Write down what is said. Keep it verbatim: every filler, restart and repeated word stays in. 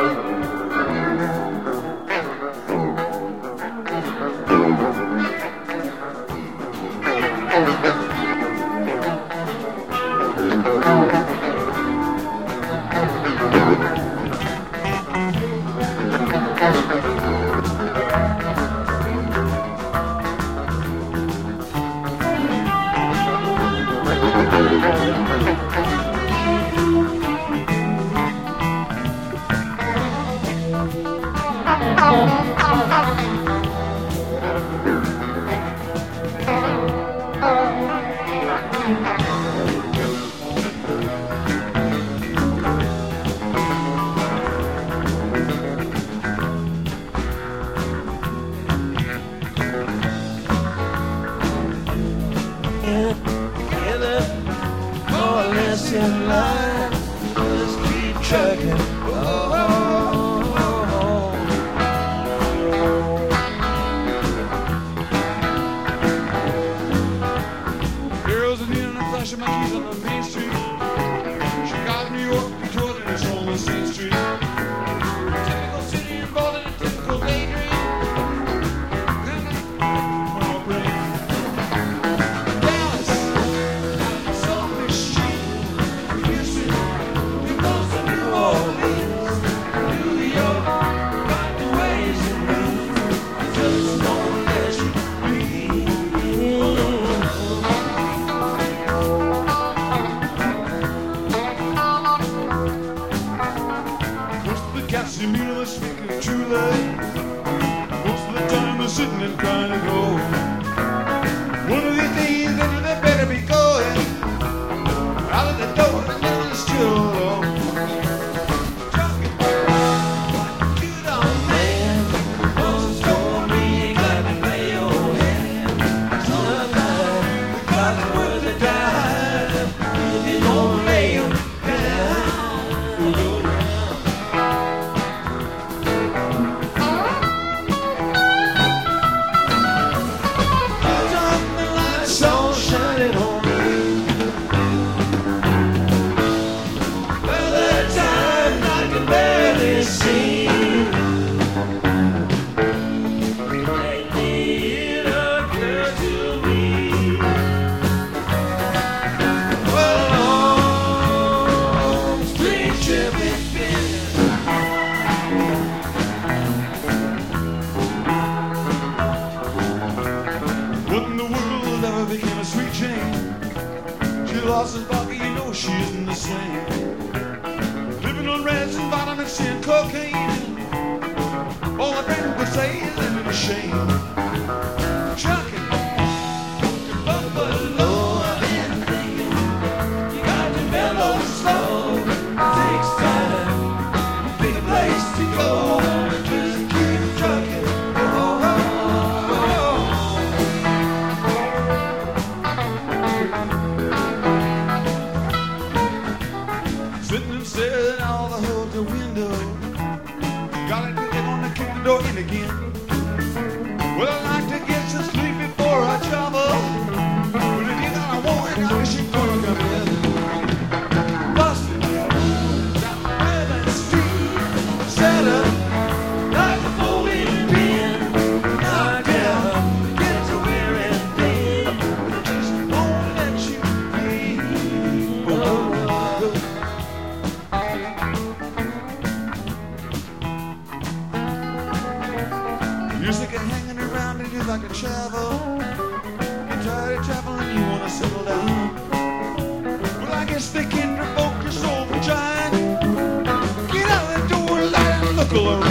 In line, just keep trucking. Oh, oh, oh. Girls in here and I'm flashing my keys on the main street. Chicago, New York, Detroit, and it's on the same street. Typical city involved in a typical daydream. Sitting and trying to go. One of these days, then they better be going out of the door, and then it's still alone. Trucking, what you done, man? Once told me you got to lay your hand. Sometimes because it's worth the time if you don't lay your down. Lost his body, you know she isn't the same. Living on reds and vitamins and cocaine. All my friends would say is living a shame. Trucking, but below, I've been thinking you got to mellow slow. It takes time, big place to go. Just keep trucking. Oh, oh, sitting and staring out the, the window. Got it, they're gonna kick the door in again. Well, I like to get some sleep before I travel. But if you got a warning, I guess you're gonna come in. Busted down Redland Street, set up like a folding pin. Knocked down, get to where and then just won't let you be. Oh, you're sick of hanging around and you like to travel. You're tired of traveling, you wanna settle down. Well, I guess they can provoke your soul from trying. Get out of the door, light and look around.